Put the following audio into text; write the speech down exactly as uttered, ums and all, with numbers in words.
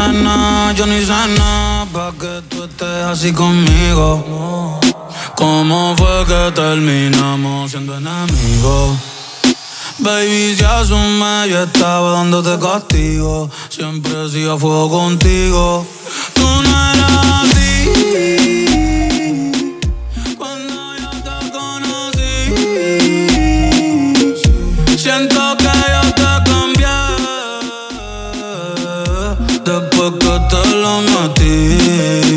nada, yo ni sé nada pa' que tú estés así conmigo. ¿Cómo fue que terminamos siendo enemigos? Baby, si hace un mes yo estaba dándote castigo. Siempre hacía fuego contigo. Tú no eras así cuando yo te conocí. Siento que yo te cambié después que te lo metí.